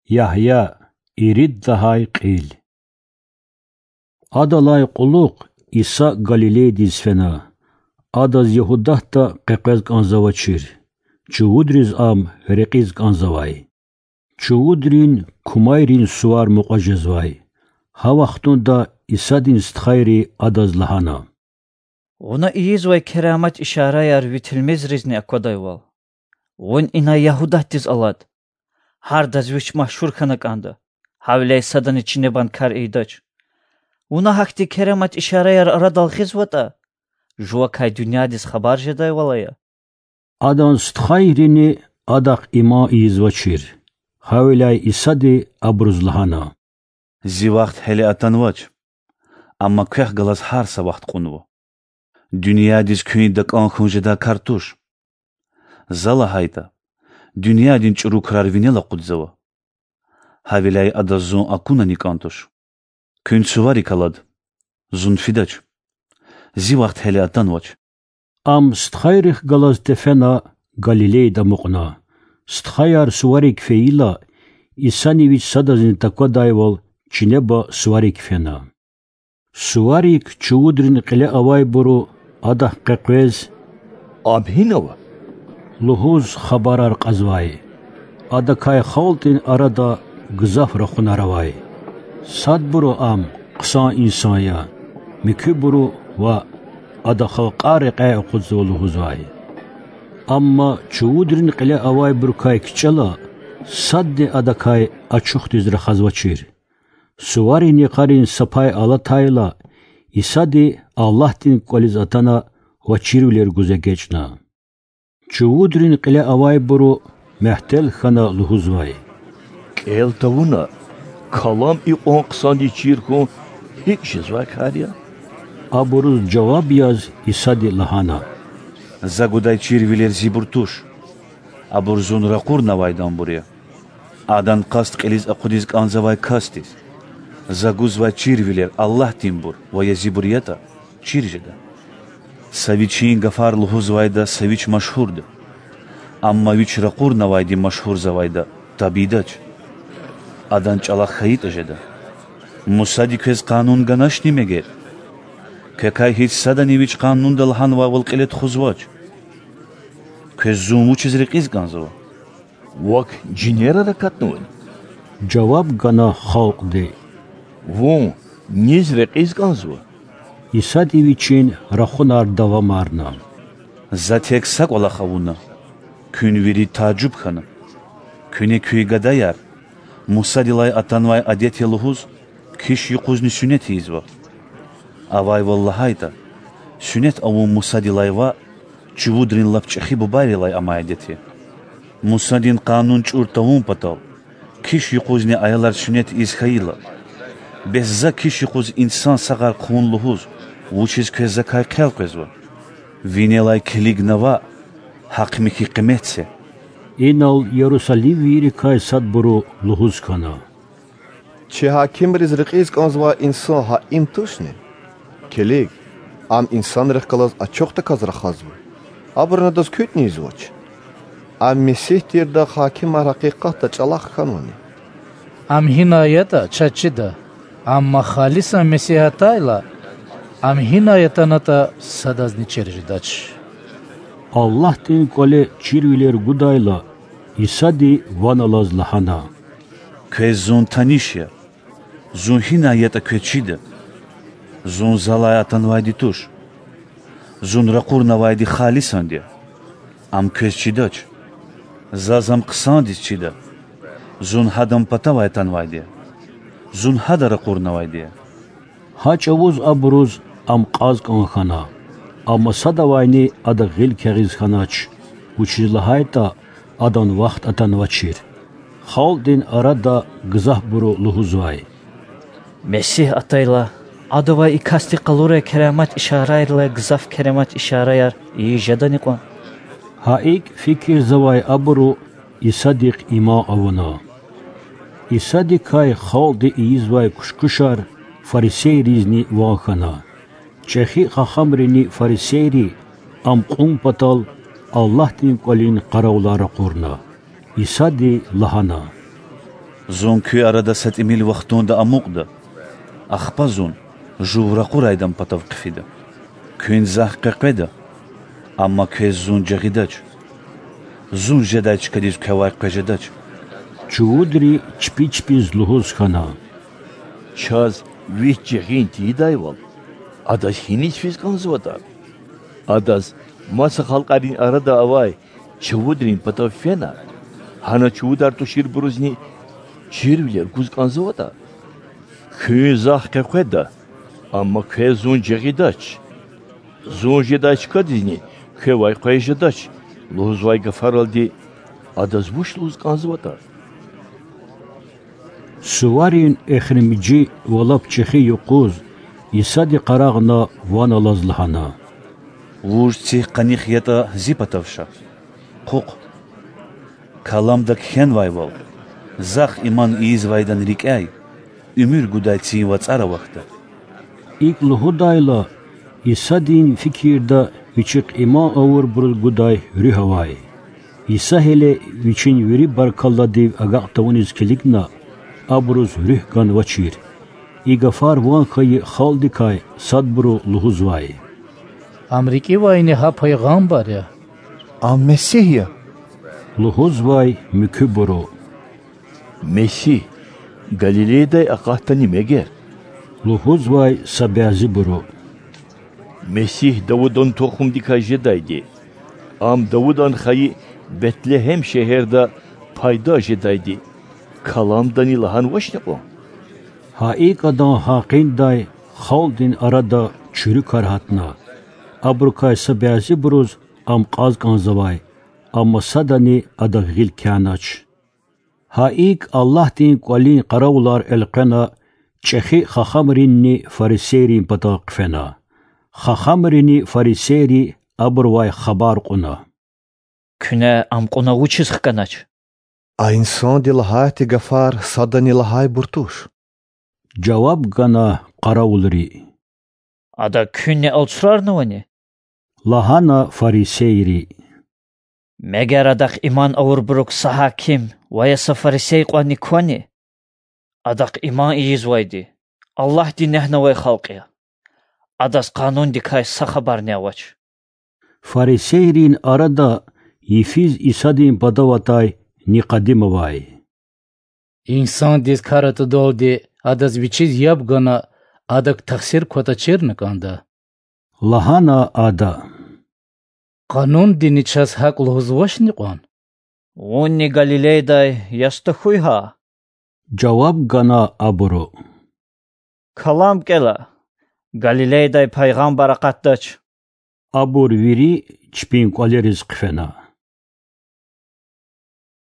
Yahya irid dahay qil. Adalay quluq İsa Galilei dizfena. Adaz Yehudahta qeqez kanzavachir. Çuvudriz am reqiz kanzavay. Çuvudrin kumayrin suvar muqajezvay. Ha vaxtunda İsadin sthayri adaz lahana. Ona iyizvay keramat işarayar vitilmez rizni akodayval. On ina Yahudah diz alad. Har dazviç mahşur kanakanda. Havlay sadan içine ban kar eydaç. Una hakti keramat işarayar aradal xizvata. Jua kay dünya diz xabar jeday valaya. Adan sthayrini adak ima iyizvachir. Havlay İsadi abruzlahana. Zivaxt hele atanvaç. Amma kıh galas har sabaht qunvu. Dünya diz köyünde kanxunjeda kartuş. Zala hayta. Dünya din çuru krar vinela qudzava. Havilay adazun akuna nikantuş. Kün suvari kalad. Zun fidaç. Zivaxt hele atanvaç. Am sthayrih galas tefena Galilei da muqna. Sthayar suvarik feila İsaniviç sadazin takodayval Çineba suvarik fena. Suvarik çuvudrin qile avay buru adah qeqvez Abhinava. Luhuz xabarar qazvay. Adakay xaltin arada gızaf raxunaravay. Sad buru am qısa insaya. Mikü buru va adakha qari qay qudzu luhuzvay. Amma çuvudrin qile avay buru kay kiçala sadde adakay açuq dizra xazvaçir. Suvarin yaqarin sapay alatayla İsadi Allah din qolizatana va çirvler guze geçna. Çuvudrin qile avay buru mehtel xana luhuzvay. El tavuna. Kalam iqon qsandi çirkon hiç jizvay kariya. Aburuz cevap yaz İsadi lahana. Zaguday çirviler ziburtuş. Aburzun raqur navaydan buraya. Adan qast qiliz aqudiz kanzavay kastis. Zaguz va çirviler Allah timbur va yaziburiyata çirjeda. Saviçin gafar luhuzvayda saviç maşhurdu. Amma viç raqur navaydi maşhur zavayda tabidaç. Adan çalaq xayit ajeda. Musadi köz kanun ganaş nimeger. Kekay hiç sadani viç kanun dalhan va vulqilet xuzvaç. Köz zumu çizriqiz ganzava. Vak cinera rakatnun. Cevap gana xalq de. Von nizre qizganzva. İsadiviçin raxunar davamarna. Zatek sak ola xavuna. Kün viri tacub xana. Küne küy gadayar. Musadilay atanvay adet yaluhuz. Kiş yuquzni sünet izva. Avay vallahayta. Sünet avun musadilay va. Çuvudrin lapçıxi bubarilay ama adeti. Musadin kanun çurtavun patal. Kiş yuquzni ayalar sünet izhayla. Bezza kiş yuquz insan sağar qunluhuz. Vuçiz közza kay qel qezva. Vinelay kilignava. Haqmiki qimetse. Enal Yerusalim viri kay sad buru luhuz kana. Çi hakim rizqiz kanzva insan ha imtuşni. Kelik am insan rıqalaz açoqta kazra xazvu. Abrına das kötni izvoç. Am mesih tirda hakim haqiqatda çalaq kanuni. Am hinayeta çaçida. Amma xalisa mesihatayla am hinayetanata sadazni çerjidaç. Allah din qole çirviler gudayla İsadi vanalaz lahana. Köz zun tanişya. Zun hinayeta köçide. Zun zalayatan vaydi tuş. Zun raqur navaydi xalisan diye. Am köz çidaç. Zazam qısandis çida. Zun hadam patavaytan vaydi. Zun hadara qurnavaydi. Haçavuz abruz am qaz kanxana. Amma sadavayni ada gil kegiz xanaç. Uçizlahayta adan vaxt atan vaçir. Xaldin arada gızah buru luhuzvay. Mesih atayla adova ikasti qalure keramat işarayla gızaf keramat işarayar iyi jadaniqon. Haik fikir zavay abru İsadik ima avuna. İsadikay xaldi izvay kuşkuşar farisey rizni vaxana. Çexi xaxamrini fariseyri am qum patal Allah din qolin qaravlara qurna. İsadi lahana. Zon köy arada setimil vaxtonda amuqda. Axpa zon, juvra quraydan patav qifida. Köyün zah qaqeda. Amma köy zon jagidaç. Zon jadaç kadiz kavay qajadaç. Чуудри чпи-чпи злухуз хана. Çaz vihçehin tidayval. Adas hiniç fiskanzvata. Adas masa halqarin arada avay. Çavudrin patafena. Hana çudar to şir bruzni çirviler kuzkanzvata. Köy zah qaqeda. Amma köy zon jagidaç. Zon jadaç kadizni kavay qajadaç. Luzvay gafaraldi. Adas vuş luzkanzvata. Suvarin ekhrimiji walab çexi yuquz isadi qaragna wana lazlahana. Vuj tsih qanikh yata zipatavşa. Quq. Kalamda khen vayval. Zah iman iz vaydan rikay. Ümür guday tsi vatsara vaqta. İk luhudayla isadin fikirda viçik ima avur burul guday rihavay. İsa hele viçin veri barkalladiv agaqtavuniz kelikna abruz rih gan vachir. İgafar van kayı khaldikay sadburu luhuzvay. Ameriki vayni ha peygamber ya. Am Mesih ya. Luhuzvay müküburu. Mesih Galile'de aqahtani meger. Luhuzvay sabazi buru. Mesih Davud'un tohumdika jedaydi. Am Davud'un xayı Betlehem şehirde payda jedaydi. Kalamdan ilahan vaşnaqo. Haikadan haqinday khaldin arada çürü karhatna. Abrukay sabazi buruz am qaz kanzavay. Amma sadani adagil kanaç. Haik Allah din qalin qarawlar elqana çexi xaxamrinni fariserin pataqfena. Xaxamrini fariseri abrway xabar quna. Küne am quna uçiz xkanaç. A insan dilahati gafar sadani lahay burtuş. Cevap gana qarawulri. Ada küne alçrarnı vani. Lahana fariseri. Meger adak iman avur buruk sahakim vayasa farisey qani kwani. Adak iman iyiz vaydi. Allah dinehna vay xalqiya. Adas kanun dikay sahabar ne avaç. Fariserin arada yifiz isadin badavatay Niqadimovay. İnsan diz karatı doldi. Adas viçiz yapgana adak taksir kota çirnikanda. Lahana ada. Kanun dini ças hak lozvaşni qan. Unni Galileyday yasta huyha. Cevap gana aburu. Kalam kela. Galileyday peygamber qatdaç. Abur viri çpin qaleriz qfena.